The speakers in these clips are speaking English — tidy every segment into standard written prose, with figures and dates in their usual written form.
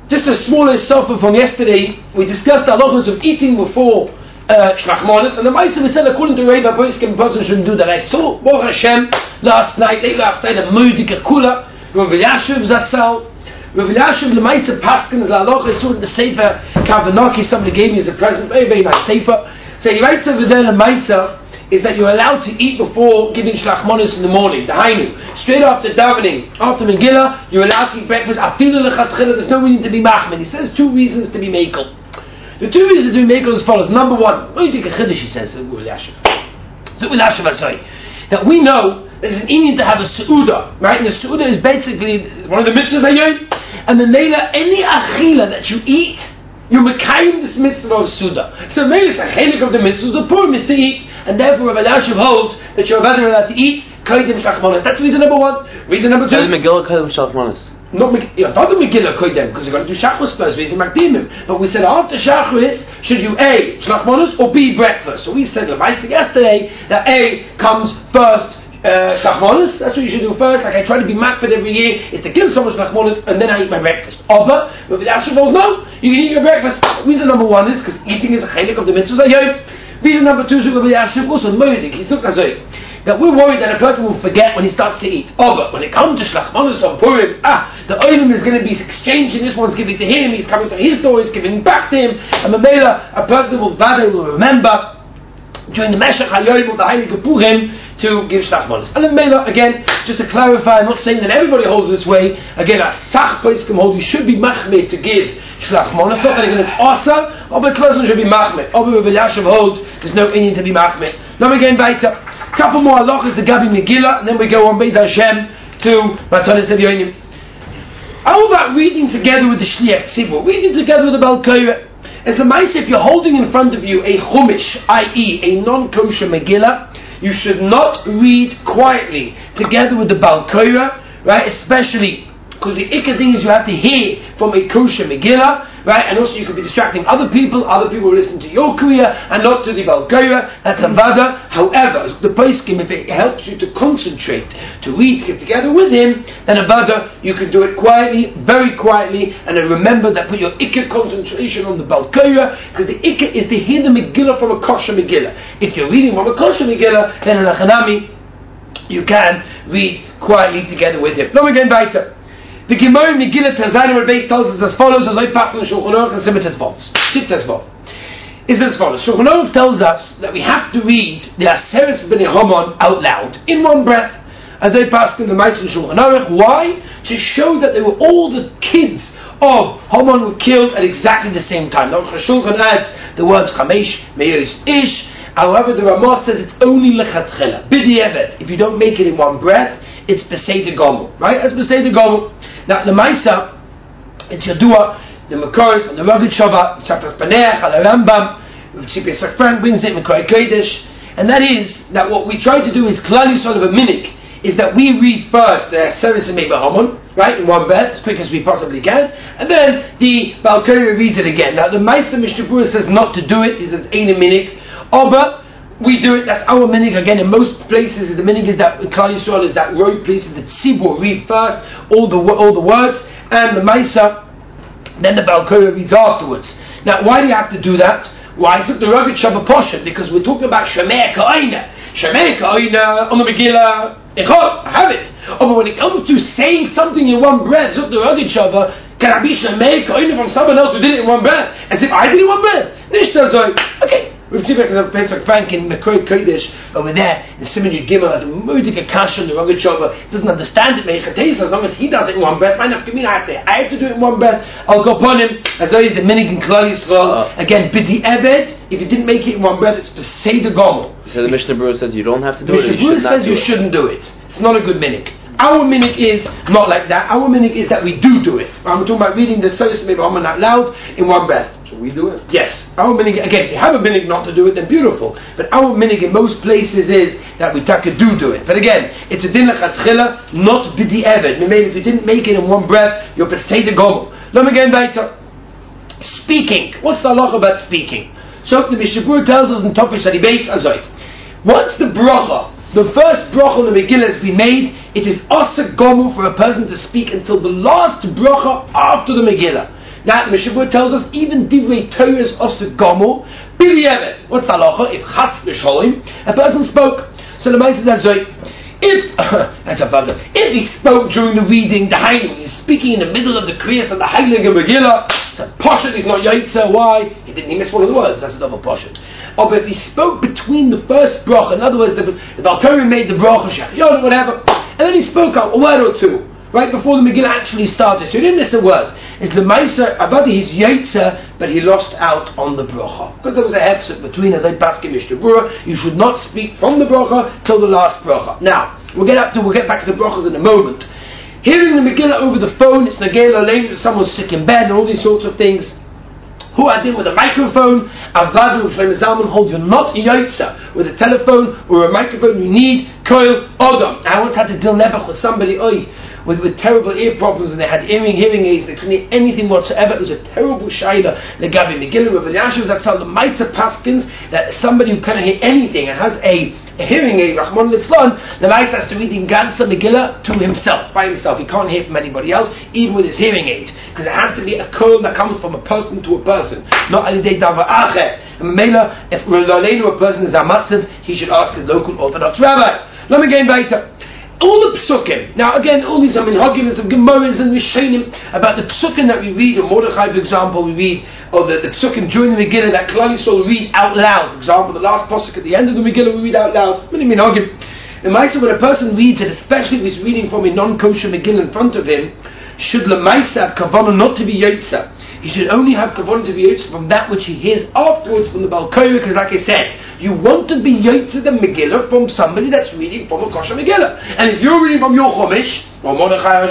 just a smaller sofa from yesterday, we discussed the halachos of eating before Shlachmanis, and the Maisa we said according to Reva Boiskim, a person shouldn't do that. I saw Baruch Hashem late last night, a Moedik Kula, Rav Elyashiv Zatzal. Rav Elyashiv the Maisa Paskin is the halacha. I saw in the Sefer Kavanaki, somebody gave me as a present, very very nice Sefer. So he writes over there in the Maisa is that you're allowed to eat before giving Shlachmanis in the morning. The Hainu, straight after davening, after Megillah, you're allowed to eat breakfast. Afilu lechatchila, there's no reason to be machmir. He says two reasons to be mekel. The two reasons to be mekel as follows. Number one, what do you think a chiddush, he says, that we know that it's an Indian to have a seudah, right? And the seudah is basically one of the mitzvahs hayom. And the meila, any achila that you eat, you're mekayim this mitzvah of seudah. So meila is a chelik of the mitzvahs. The poor is to eat, and therefore Rav Elyashiv holds that you're better allowed to eat koydem shlachmanis. That's reason number one. Reason number two. Megillah koydem shlachmanis. Not Megillah koydem, because you've got to do shachris first. Reason makdimim. But we said after shachris, should you A, shlachmanis, or B, breakfast? So we said yesterday that A comes first. Shlachmanis, that's what you should do first. Like I try to be makbid every year, is to give someone shlachmanis and then I eat my breakfast. But the Elyashiv holds no, you can eat your breakfast. Reason number one is because eating is a chelik of the mitzvahs hayom. Reason number two is the Elyashiv also moedik. He took that we're worried that a person will forget when he starts to eat. But when it comes to Shlachmanis on Purim, the olim is going to be exchanging. This one's giving to him. He's coming to his door. He's giving back to him. And Mamela, a person will remember during the Meshach HaYom of the Heilige Purim to give Shlachmanis. And then Mela, again, just to clarify, I'm not saying that everybody holds this way. Again, a Sach Poskim hold, you should be machmir to give Shlachmanis. Not that it's asa, but the person should be machmir. Rav Elyashiv holds there's no Indian to be machmir. Now again, weiter. Couple more halachas to Gabi Megillah, and then we go on Beis Hashem to Matanis Evyonim. How about reading together with the Shliach Tzibur, reading together with the Baal Korah? As a mice, if you're holding in front of you a chumish, i.e. a non-kosher Megillah, you should not read quietly together with the Baal Korah, right? Especially because the ikka thing is you have to hear from a kosher Megillah, right? And also you could be distracting other people will listen to your kriya and not to the Baal Korah. That's a vada. However, the poskim, if it helps you to concentrate, to read together with him, then a vada, you can do it quietly, very quietly, and then remember that put your ikka concentration on the Baal Korah, because the ikka is to hear the Megillah from a kosher Megillah. If you're reading from a kosher Megillah, then in a chanami, you can read quietly together with him. Now again, weiter. The Gemara in Megillah Tazanim Rebbeis tells us as follows, as I pass on Shulchan Aruch and Simit Tesvos. Is as follows. Shulchan Aruch tells us that we have to read the Aseres B'nei Haman out loud, in one breath, as I passed in the Ma'aser in Shulchan Aruch. Why? To show that they were all the kids of Haman were killed at exactly the same time. Now Shulchan adds the words Chamesh, Me'ez Ish. However, the Ramah says it's only Lechatchila, B'di Evet. If you don't make it in one breath, it's Beseder Gomel, right? It's Beseder Gomel. Now the Maisa, it's Yadua, the Makors, and the Rugged Shabbat, Shabbat Paneach, Al Rambam, Tzipir Frank brings it, Makor Kodesh, and that is that what we try to do is Klal Yisrael of a minik, is that we read first the Seres and Meiba Haman, right, in one breath, as quick as we possibly can, and then the Baal Korah reads it again. Now the Maisa Mishnah Berurah says not to do it, he says Ein a minik, but we do it, that's our minig. Again, in most places, the minig is that Klal Yisrael is that road places, the tzibur read first, all the words, and the Maisa, then the Baal Korah reads afterwards. Now, why do you have to do that? Why? It's the rugged Shabbat Poshet, because we're talking about Shemei Ka'ina. Shemei Ka'ina on the Megillah, I have it. But when it comes to saying something in one breath, the rugged Shabbat, can I be Shemei Ka'ina from someone else who did it in one breath? As if I did it in one breath. Okay. We've seen Pesach Frank in Makor Kodesh over there in Siman Yud Gimel as a Moedik Akash on the Rugged Shabbat. Doesn't understand it, Mechates, as long as he does it in one breath. I have to do it in one breath. I'll go upon him. As always, the minig in Klal Yisrael. Again, B'di Evet, if you didn't make it in one breath, it's Beseder Gomel. So the Mishnah Berurah says you don't have to do it. Mishnah Berurah says you shouldn't do it. It's not a good minig. Our minig is not like that. Our minig is that we do it. I'm talking about reading the Seres Meiba Haman out loud in one breath. We do it. Yes. Our minig, again, if you have a minig not to do it, then beautiful. But our minig in most places is that we do it. But again, it's a din lechatchila, not b'di evet. Maybe if you didn't make it in one breath, you're beseder gomel. Let me get weiter. Speaking. What's the halacha about speaking? So the Mishnah Berurah tells us in Topish Shadi Beis Azoit. Once the bracha, the first bracha on the Megillah has been made, it is asa gomel for a person to speak until the last bracha after the Megillah. Now Mishnah Berurah tells us even divrei Torah is osur gomor b'diavad. What's the halacha? If chas v'sholim, a person spoke. So the Ma'aseh says, if he spoke during the reading, the Hainu, he's speaking in the middle of the Kriyas of the Heilige Megillah, so Poshet is not Yaitza. Why? He missed one of the words. That's a double Poshet. Or but if he spoke between the first bracha, in other words, the Alperim made the bracha, Shechiyot, whatever, and then he spoke out a word or two right before the Megillah actually started, so he didn't miss a word. It's the Ma'aser Abadi, he's Yaitza, but he lost out on the bracha because there was a hefset between as I pass Mishnah Berurah. You should not speak from the bracha till the last bracha. Now we'll get back to the brachas in a moment. Hearing the Megillah over the phone, it's Nagela Lein, someone's sick in bed and all these sorts of things. Who I did with a microphone, Avadu Shlomo Zalman holds you're not Yaitza with a telephone or a microphone. You need Koil Odom. I once had to deal never with somebody with terrible ear problems, and they had hearing aids. They couldn't hear anything whatsoever. It was a terrible shaila. The Gabi Megillah Rav Elyashiv Zatzal, the Ma'aser Paskins, that somebody who cannot hear anything and has a hearing aid, Rahman Litzlan, the Ma'aser has to read in Gansa Megillah to himself, by himself. He can't hear from anybody else, even with his hearing aids, because it has to be a call that comes from a person to a person, not a day dava acher. And Mela, if a person is a matzav, he should ask his local Orthodox rabbi. Let me get back. All the psukim. Now again, all these minhagim and some gemaras and rishonim about the psukim that we read. Or Mordechai, for example, we read, or the psukim during the Megillah that Klal Yisrael read out loud. For example, the last pasuk at the end of the Megillah we read out loud. Many minhagim. It might say when a person reads it, especially if he's reading from a non-kosher Megillah in front of him, should l'maisa have kavanah not to be yotza. He should only have kavanah to be yotza from that which he hears afterwards from the Baal Korah, because like I said, you want to be yotza the Megillah from somebody that's reading from a kosher Megillah. And if you're reading from your Chumash, or Mordechai,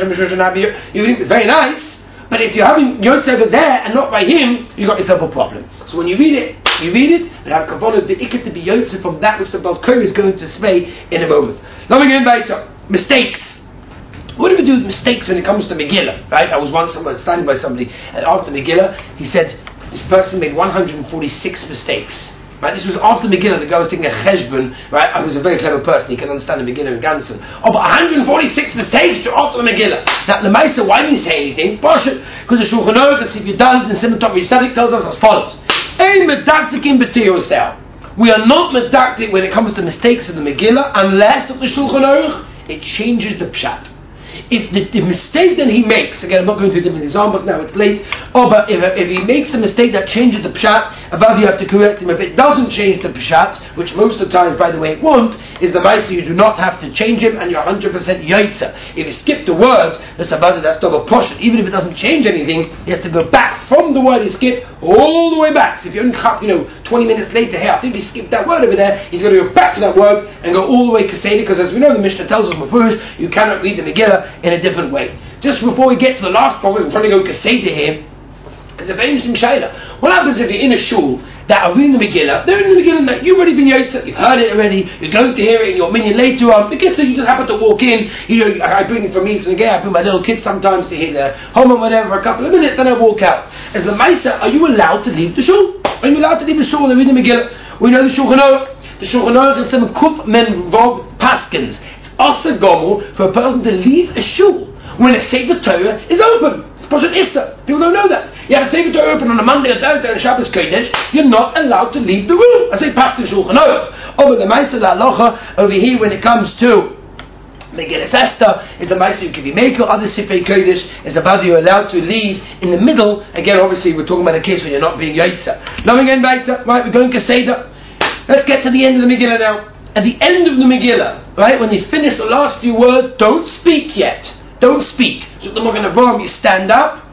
you think it's very nice, but if you're having yotza over there and not by him, you got yourself a problem. So when you read it, but have kavanah the ikar to be yotza from that which the Baal Korah is going to say in a moment. Now we go back to mistakes. What do we do with mistakes when it comes to Megillah? Right? I was once standing by somebody after Megillah. He said this person made 146 mistakes. Right? This was after Megillah. The guy was taking a cheshbon. Right? I was a very clever person. He can understand the Megillah in Ganson. Oh, but 146 mistakes after the Megillah. Now, the Ma'aser, why didn't he say anything? Because the Shulchan Aruch, and if you've done it in Simon Tov Yisadik, tells us as follows: Ein medaktikim b'tiyosel. We are not medaktik when it comes to mistakes in the Megillah, unless of the Shulchan Aruch it changes the pshat. If the mistake that he makes, again I'm not going through different examples now, it's late, but if he makes a mistake that changes the pshat, about you have to correct him. If it doesn't change the pshat, which most of the times by the way it won't, is the Ma'aser you do not have to change him and you're 100% yaitza. If you skip the word, that's double portion. Even if it doesn't change anything, he has to go back from the word he skipped all the way back. So if you only cut 20 minutes later, hey, I think he skipped that word over there, he's going to go back to that word and go all the way kasedi, because as we know the Mishnah tells us Mefurish, you cannot read the Megillah in a different way. Just before we get to the last problem, I'm trying to go kasedi here. It's a very interesting shayla. What happens if you're in a shul that are reading the Megillah? They're in the Megillah that you've already been yotza, you've heard it already, you're going to hear it in your minyan later on. The kids, you just happen to walk in. I bring it for me, so again, I bring my little kids sometimes to hear the home or whatever for a couple of minutes, then I walk out. As the Ma'aser, are you allowed to leave the shul? Are you allowed to leave the shul when they're reading the Megillah? We know the Shulchan Aruch. The Shulchan Aruch and some Kuf men Vov Paskins. It's also gomel for a person to leave a shul when a Sefer Torah is open. It's Poshet Issa. People don't know that. You have a Sefer Torah open on a Monday or Thursday on Shabbos Kodesh, you're not allowed to leave the room. I say Paskin Shulchan Aruch. Over the Ma'aser Halacha over here when it comes to Megillah Esther is the Ma'aser you can be maker. Other Sifrei Kodesh is about you're allowed to leave in the middle. Again, obviously we're talking about a case when you're not being Yotza. Now again, right, we're going to Seder. Let's get to the end of the Megillah now. At the end of the Megillah, right, when they finish the last few words, don't speak yet. Don't speak. So the Magen Avraham, you stand up,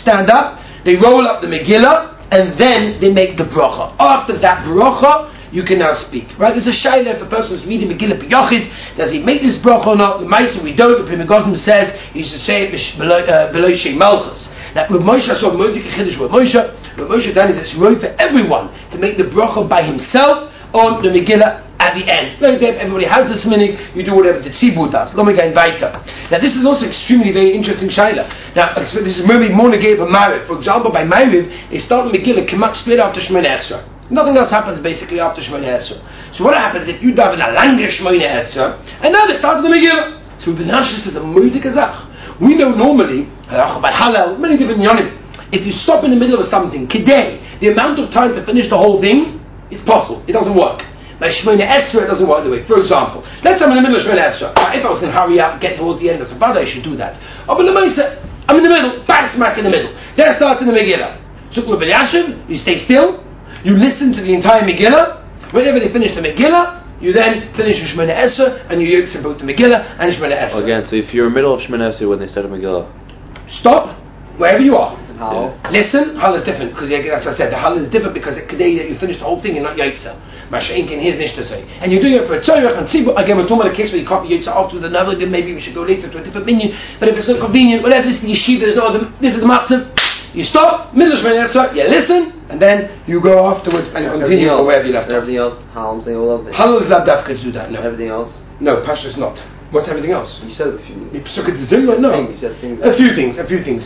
they roll up the Megillah, and then they make the bracha. After that bracha, you can now speak. Right? There's a shayla if a person is reading Megillah B'Yochid, does he make this bracha or not? The Ma'aser we don't. The Pri Megadim says you should say it below Shei Malchus. That Rav Moshe saw Modik Chiddush Rav Moshe done is it's right for everyone to make the bracha by himself on the Megillah at the end. Everybody has this minute, you do whatever the tzibur does. Now this is also extremely very interesting shayla. Now this is maybe more negate for Mariv. For example, by Mariv, they start the Megillah Kemat straight after Shemoneh Esrei. Nothing else happens basically after Shemoneh Esrei. So what happens if you daven a longer Shemoneh Esrei, and now they start the Megillah? So we've been anxious to the Moedik Azach. We know normally, by Halal, many different yonim, if you stop in the middle of something, Kidei, the amount of time to finish the whole thing, it's possible. It doesn't work. By Shemona Esra, it doesn't work the way. For example, let's say I'm in the middle of Shemona Esra. If I was going to hurry up, get towards the end of Sabbath, I should do that. I'm in the middle, bang smack in the middle. There starts in the Megillah. Sukla B'Yashiv, you stay still, you listen to the entire Megillah. Whenever they finish the Megillah, you then finish Shemona Esra, and you use both the Megillah and Shemona Esra. Again, so if you're in the middle of Shemona Esra when they start Megillah, stop wherever you are. how? Listen, Hal is different because that's what I said. The Hal is different because today that you finish the whole thing, you're not Yaitza. Masha'in can hear this to say, and you're doing it for a tzorach and tzibur. Again, we're talking about a case where you can't be Yaitza after with another. Then maybe we should go later to a different minion. But if it's not convenient, whatever, this is the yeshiva. There's no other. This is the matzah. You stop, middle Shemona Esra, you listen, and then you go afterwards and continue or wherever you left off. Everything else, Halom saying all of it. Halal is not dafka to do that, no. Everything else? No, Pasha is not. What's everything else? You said a few. No. You said things. A few things.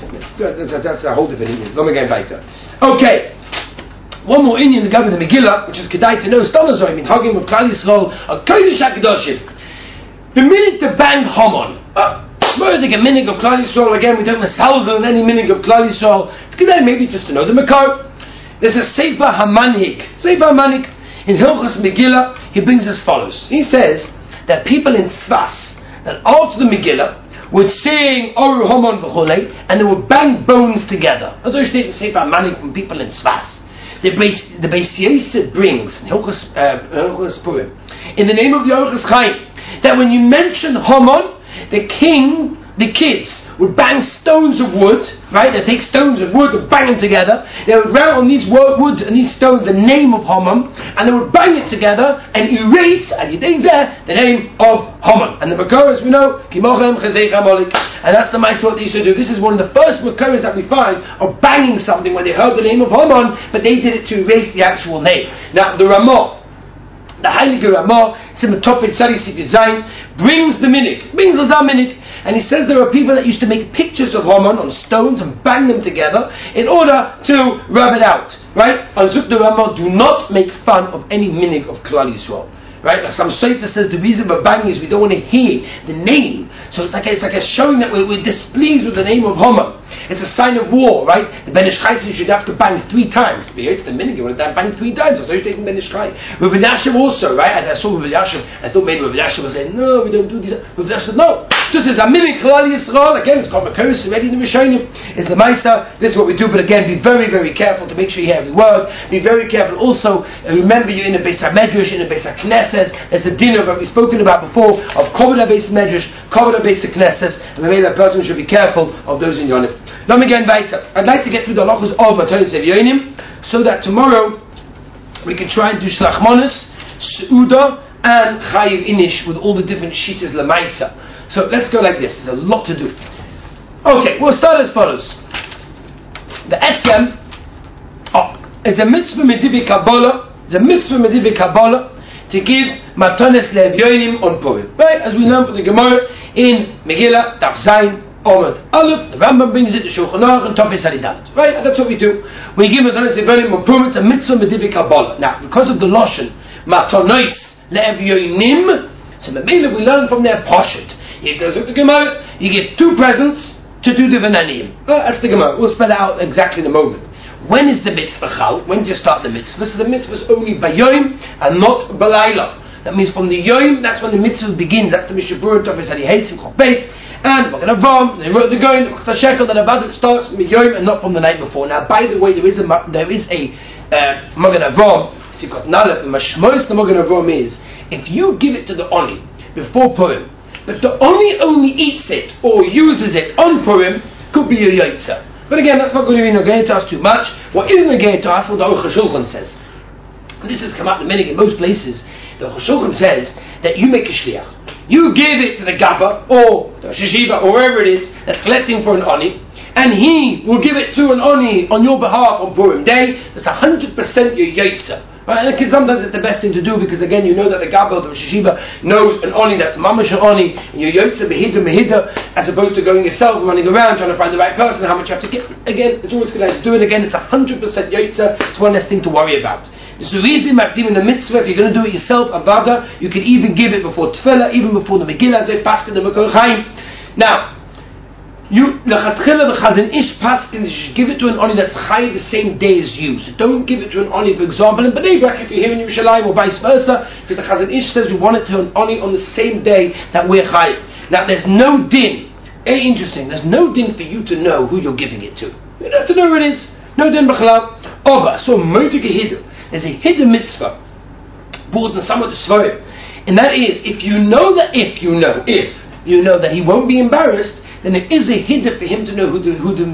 That's a whole different Indian. Let me get back to. Okay. One more Indian regarding the Megillah, which is Kedai to know, Stalazoy, in Hagim of Klal Yisrael, a Kodesh HaKadoshim. The minute to bang Haman, Murdig a minig of Klal Yisrael, again, we don't misalve on any minig of Klal Yisrael. It's Kedai maybe just to know the Makar. There's a Sefer HaManhig. In Hilchos Megillah, he brings as follows. He says that people in Tzfas, that after the Megillah, would sing Oru Haman v'chulei, and they would bang bones together. As I state in Sefer HaManhig from people in Tzfas. The Beis Yosef brings in Hilchos Purim, in the name of Yochas Chaim, that when you mention Haman, the kids would bang stones of wood, right? They take stones of wood and bang them together. They would write on these wood and these stones the name of Haman, and they would bang it together and erase the name of Haman. And the Makor, as we know, Kimochem Chazei Chamolik, and that's the Ma'aseh what they used to do. This is one of the first Makors that we find of banging something when they heard the name of Haman, but they did it to erase the actual name. Now the Ramah, the Heilige Ramah, Simatopit Tzadi Sifir Zayin, brings the minig, brings the minig, and he says there are people that used to make pictures of Haman on stones and bang them together in order to rub it out, right? On Zuk the Ramah, do not make fun of any minig of Klal Yisrael. Right? Like some Sefer says the reason we're banging is we don't want to hear the name. So it's like a showing that we're displeased with the name of Haman. It's a sign of war, right? The Ben Ish Chai says you should have to bang 3 times. It's the minute you want to bang 3 times. So you're taking Ben Ish Chai. Rav Elyashiv also, right? I saw Rav Elyashiv. I thought maybe Rav Elyashiv was saying, no, we don't do these. Rav Elyashiv said, no. Just as a minute Klal Yisrael, again, it's called Makoros, already in the Rishonim. It's the Maisa. This is what we do. But again, be very, very careful to make sure you hear every word. Be very careful also. Remember, you're in a Beis HaMedrash, in a Beis HaKnesses. There's a dinner that we've spoken about before of Kovod HaBeis Medrash, Kovod HaBeis HaKnesses, and maybe that person should be careful of those in Yonif. Let me get weiter. I'd like to get through the halachos of Matanis Evyonim, so that tomorrow we can try and do Shlachmonis, Seuda, and Chayiv Inish with all the different shitas Lamaisa. So let's go like this. There's a lot to do. Okay, we'll start as follows. The Eskem is a mitzvah medivi Kabbalah. It's a mitzvah medivi Kabbalah to give Matanis Levyonim on Purim. Right? As we learn from the Gemara in Megillah, Daf Zayin, Omad Aleph, the Rambam brings it to Shulchan Aruch and Topis Haridalet. Right? And that's what we do. We give Matanis Levyonim on Purim. It's a mitzvah medivi Kabbalah. Now, because of the Lashon, Matanis Levyonim, so the main that we learn from their Poshet. It goes with the Gemara, you give 2 presents to do the Venaniyim. That's the Gemara. We'll spell it out exactly in a moment. When is the mitzvah chal? When do you start the mitzvah? So the mitzvah is only by Yom and not Balayla. That means from the Yom, that's when the mitzvah begins. That's the Mishabur Tov Esadi Heitzim Chok Beis. And Magen Avraham, they wrote the Goyin, the Chasar Shekel, that about it starts from the Yom and not from the night before. Now, by the way, there is a Magen Avraham, Sikot Nalef, the Mashmois the Magen Avraham is, if you give it to the Oni before Purim, but the Oni only eats it or uses it on Purim, could be a Yaitza. But again, that's not going to be negated to us too much. What is negated to us, what the Aruch HaShulchan says. And this has come out in most places. The Aruch HaShulchan says that you make a shliach. You give it to the Gabba or the Shishiva or wherever it is that's collecting for an Oni, and he will give it to an Oni on your behalf on Purim Day. That's 100% your Yaitza. Right? And sometimes it's the best thing to do because again you know that the Gabba or the Shishiva knows an Oni that's Mamash Oni, and your Yotza Mehida as opposed to going yourself running around trying to find the right person, how much you have to give. Again, it's always good to do it again. It's 100% Yotza. It's one less thing to worry about. It's the reason Makdim in the mitzvah, if you're going to do it yourself, Avada, you can even give it before Tefillah, even before the Megillah, as they pass in the Makor Chaim. Now, You lechatchila the Chazon Ish paskin, you should give it to an oni that's chai the same day as you. So don't give it to an oni, for example, in Bnei Brak if you're here in Yerushalayim, or vice versa, because the Chazon Ish says we want it to an oni on the same day that we're chai. Now there's no din. Very interesting. There's no din for you to know who you're giving it to. You don't have to know who it is. No din b'chalal. Oba. So motik hidu. There's a hidden mitzvah brought in some of the svarim, and that is if you know that he won't be embarrassed, then it is a hidden for him to know who the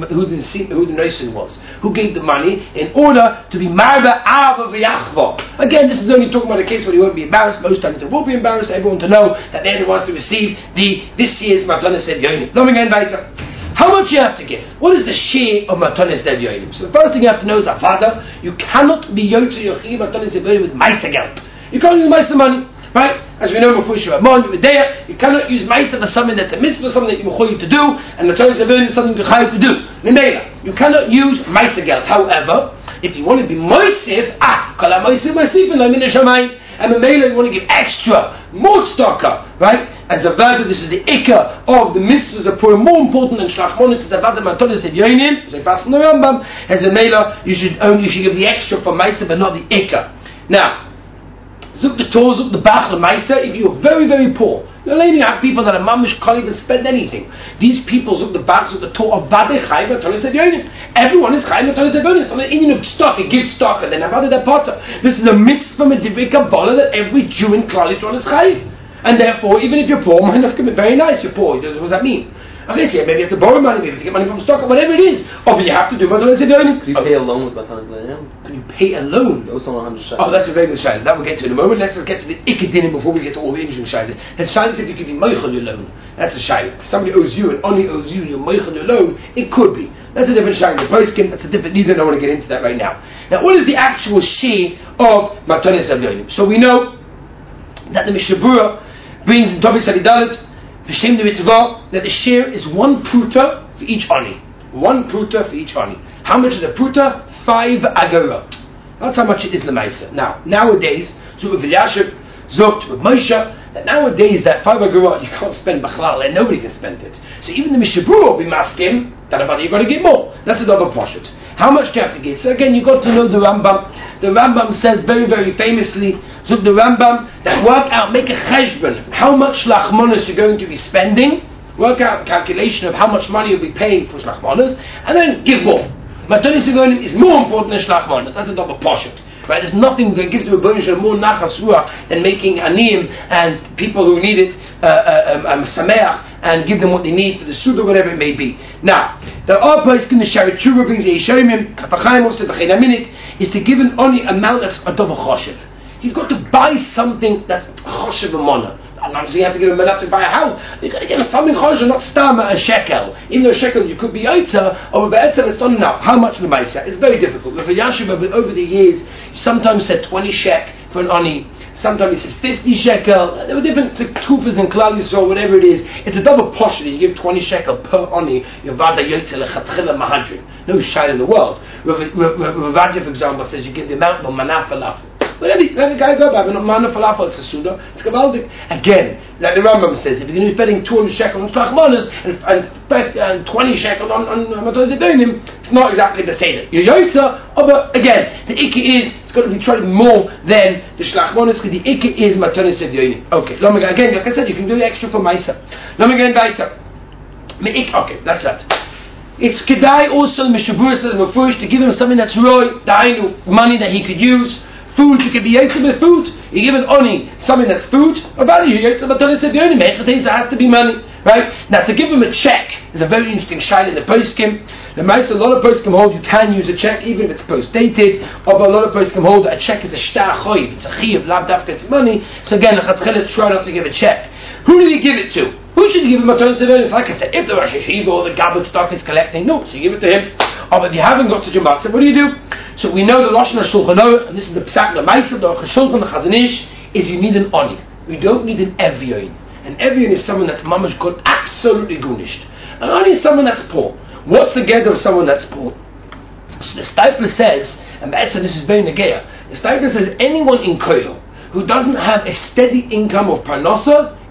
noisin was, who gave the money, in order to be marba ava v'yachva. Again, this is only talking about a case where he won't be embarrassed. Most times he will be embarrassed. Everyone to know that they're the ones to receive this year's Matanis Lev Yonim. Let me go back. How much you have to give? What is the share of Matanis Lev Yonim? So the first thing you have to know is avada. You cannot be yotze yochi Matanis Lev Yonim with ma'aser geld. You can't use ma'aser money. Right? As we know before Shavamon, you were there, you cannot use Maisa for something that's a mitzvah, something that you're mechuyev to do, and the Torah is something you're chayav to do. Mimela, you cannot use Maisa geld. However, if you want to be moisif, kol ha-moisif moisifin lo min hashamayim, and Mimela you want to give extra, more tzedakah, right? As a vada, this is the ikka of the mitzvahs of Purim, more important than shlachmonis, as a vada matonis of yonim, as a pass from the Rambam, as a Mela, you should give the extra for Maisa, but not the ikka. Now, Zuk the Torah, Zuk the Bach, the Maisa, if you're very, very poor. Not only you have people that are mamish can't even spend anything. These people, Zuk the Bach, Zuk the Torah, Vade Chai V'Tonis Evyonim. Everyone is Chai V'Tonis Evyonim. It's not an Indian of stock, it gives stock, and then Avada the Potter. This is a mitzvah from a Divrei Kabbalah that every Jew in Klal Yisrael is Chai. And therefore, even if you're poor, very nice, you're poor. What does that mean? Okay, so maybe you have to borrow money, maybe you have to get money from stock, or whatever it is. Or but you have to do Matanis Evyonim. Can you pay a loan with Matanis Evyonim? Can you pay a loan? Oh, that's a very good shayla. That we'll get to in a moment. Let's get to the ikedinim before we get to all the interesting shayla. The shayla is if you give meichel your loan. That's a shayla. Somebody owes you and only owes you, you're meichel your loan. It could be. That's a different shayla. The poskim, that's a different. Neither. I don't want to get into that right now. Now, what is the actual share of Matanis Evyonim? So we know that the Mishnah Berurah brings in Tobit Sadidalit V'Shem the Mitzvah that the share is one pruta for each ani. One pruta for each ani. How much is a pruta? 5 agorot. That's how much it is l'maisa. Now, nowadays, so with Elyashiv, Zot, with Moshe, that nowadays that 5 agorot you can't spend b'chlal, and nobody can spend it. So even the Mishnah Berurah will be masking that about you've got to get more. That's a double poshut. How much do you have to give? So again, you've got to know the Rambam. The Rambam says very, very famously, so the Rambam, that work out, make a cheshbon, how much lachmonos you're going to be spending, work out a calculation of how much money you'll be paying for lachmonos, and then give more. Matanis Evyonim is more important than lachmonos. That's a double poshut. Right? There's nothing that gives the Rebbeinu Shalom more nachas ruach than making aniyim and people who need it sameach and give them what they need for the suda, whatever it may be. Now, there are places in the Sharet Tshuva brings the Yeshayimim, Kapachayim also the Cheinaminik, is to give an only amount that's a double choshev. He's got to buy something that's choshev amona. I'm saying you have to give him enough to buy a house. You've got to give him something choshev, not stam a shekel. Even though a shekel you could be yotza, or be'etzem it's not enough. How much l'maisa? It's very difficult. But for Yashiv over the years, sometimes said 20 shek for an ani. Sometimes he said 50 shekel. There were different tufas and Klal Yisrael, whatever it is. It's a double poshut. You give 20 shekel per ani. Your vada yotza lechatchila mahadrin. No shayla in the world. Rav for example, says you give the amount of manaf falafel. But every guy go by, but mana falafel, it's a suda, it's gavaldik. Again, like the Rambam says, if you're going to be spending 200 shekel on shlachmonos and 20 shekel on Matanis Evyonim, it's not exactly the same. You're yotza, but again, the ikka is, it's got to be tried more than the shlachmonos, because the ikka is Matanis Evyonim. Okay, again, like I said, you can do the extra for Maisa. Let me go back. Okay, that's that. It's kedai also, the Mishnah Berurah says to give him something that's roy, dainu, money that he could use. Food, you can be yotze with food. You give an oni something that's food, or value, you yotze Matanis Evyonim. It has to be money, right? Now, to give him a check is a very interesting shayla in the poskim. The most, a lot of poskim hold you can use a check even if it's post-dated, or a lot of poskim hold that a check is a shtar choiv, it's a chiv, lav dafka, it's money. So again, the Chatzchelet try not to give a check. Who did he give it to? Who should he give him Matanis Evyonim? Like I said, if the Rosh Hashiva or the Gabbard stock is collecting, no, so you give it to him. But if you haven't got such a matzah, what do? So we know the Lashon HaShulchan Aruch, and this is the Psak, the Ma'aser, the Shulchan, the Chazon Ish, is you need an oni. We don't need an Evyon. An Evyon is someone that's mamash good, absolutely gunished. An oni is someone that's poor. What's the get of someone that's poor? So the Steipler says, and that's this is very negeya, the Steipler says anyone in Koil who doesn't have a steady income of parnasa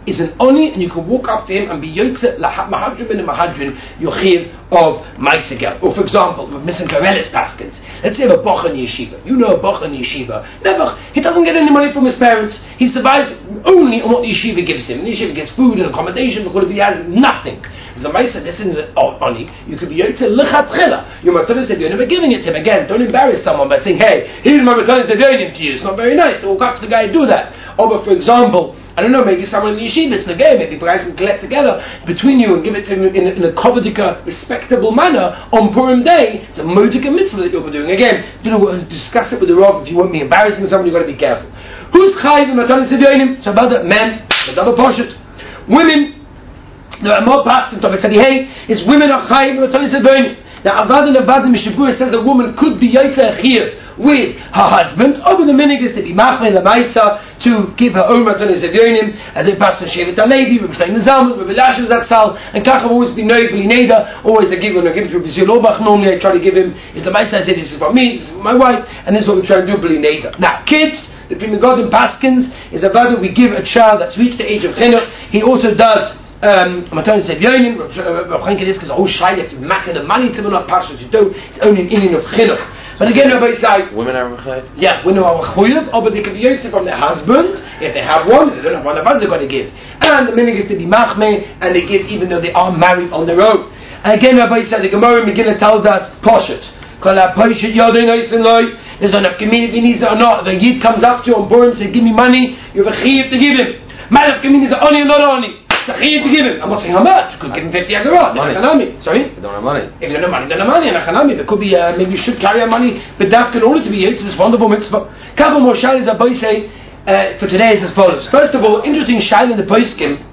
is an oni, and you can walk up to him and be yotze mahadrin ben mahadrin yochiv of ma'aseh. Or for example, Mr. Garelis Paskins. Let's say a bocha in yeshiva. You know a bocha in yeshiva. Never. He doesn't get any money from his parents. He survives only on what the yeshiva gives him. The yeshiva gets food and accommodation. Because he has nothing. The ma'aseh, this isn't oni. You could be yotze lechatchila. Your matanis if you're never giving it to him. Again, don't embarrass someone by saying, "Hey, here's my matanis if you're to you." It's not very nice to walk up to the guy and do that. Or, but for example, I don't know, maybe someone in the yeshiva, it's nagay, maybe guys can collect together between you and give it to him in a kovodika, respectable manner on Purim Day. It's a modika mitzvah that you'll be doing. Again, discuss it with the Rav. If you want me embarrassing someone, you've got to be careful. Who's chayiv in matanis sedyonim? So about that, men, the double poshut. Women, there are more past in Tov Tzadihei, is women are chayiv in matanis sedyonim. Now, Avadim Mishabur says a woman could be yotze chiyuv with her husband, over the minig is to be machmei lamaisa to give her own matanis sedyonim, as in Pastor Shevet HaLevi, Rabbi Shlomo Zalman, Rabbi Lashes Zatzal, and Kach have always been noig b'lineda, always I give him to Rabbi Zil Obach. Normally I try to give him is the Maisa. I say this is for me, this is for my wife, and this is what we try to do b'lineda. Now, kids, the Pri Megadim Paskins is about that we give a child that's reached the age of chinuch. He also does matanis sedyonim. Rav Chaim Kanievsky is a whole shayla. If you making the money to him, not pashas you do, it's only an inyan of chinuch. But again, Rabbi say, women are mechayiv. Yeah, women are mechayiv, but they can be yotze from their husband if they have one. If they don't have one, they're going to give. And the minig is to be machmei, and they give even though they are married on their own. And again, Rabbi said, the Gemara in Megillah tells us, poshet, kol ha-poshet yodei noisin loi. There's enough community needs it or not. The yid comes up to him on Purim, says, "Give me money." You have a chiyuv to give him. Man of community is oni or not oni. It's a chiyuv to give him. I'm not saying how much. You could give him 50 agarot. Sorry? They don't have money. If you don't have money, don't have money. There could be, maybe you should carry our money, but dafka in order to be yotze this wonderful mitzvah. Couple more shaylas that boy say for today is as follows. First of all, interesting shayla in the poskim.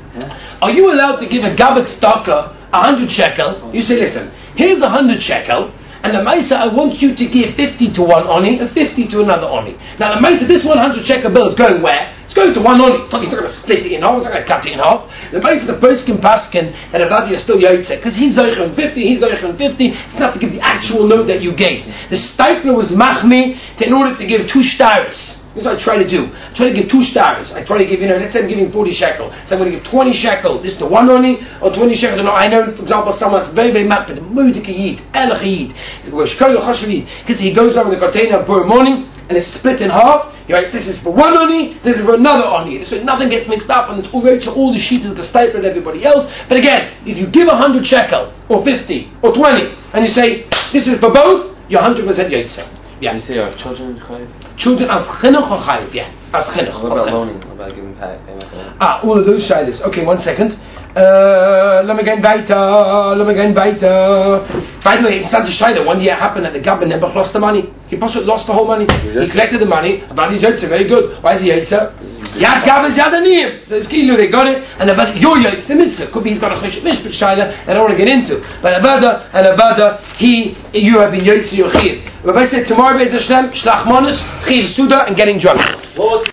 Are you allowed to give a gabbat tzedakah 100 shekel? You say, listen, here's 100 shekel. And the Maisa, I want you to give 50 to one oni and 50 to another oni. Now the Maisa, this 100 shekel bill is going where? It's going to one oni. He's not going to split it in half, he's not going to cut it in half. The Maisa, the poskim paskin, and Avadi is still yotze, because he's zoichen 50, he's zoichen 50, it's not to give the actual note that you gave. The stipler was machmi in order to give 2 shtaris. This is what I try to do. I try to give 2 stars. I try to give, let's say I'm giving 40 shekel. So I'm going to give 20 shekel. This to one oni, or 20 shekel. No, I know, for example, someone's very, very mad, but the Moedik Yid, Elach Yid, because he goes over the container of Purim morning, and it's split in half. He writes, this is for one oni, this is for another oni. This way nothing gets mixed up, and it's all right to all the sheets of the stipler and everybody else. But again, if you give 100 shekel, or 50, or 20, and you say, this is for both, you're 100% yotze. Yeah. You say our children chayiv? Children as chinuch or chayiv, yeah. As chinuch. What about loaning? What about giving payments? All of those shaylas. Okay, 1 second. Let me go weiter. By the way, it's not a shayla. One year happened that the Gabban Nebuch lost the money. He lost the whole money. He collected the money. About his yotze, very good. Why is he yotze? Yad Gabban Yad Aniyim. So it's Kilu, they got it. And about your yotze, the mitzvah. Could be he's got a mishpit shayla that I don't want to get into. But Avada, you have been yotze your chiv. Rabbi said tomorrow, Be'ez Hashem, Shlach Monos, Chiv Suda, and getting drunk.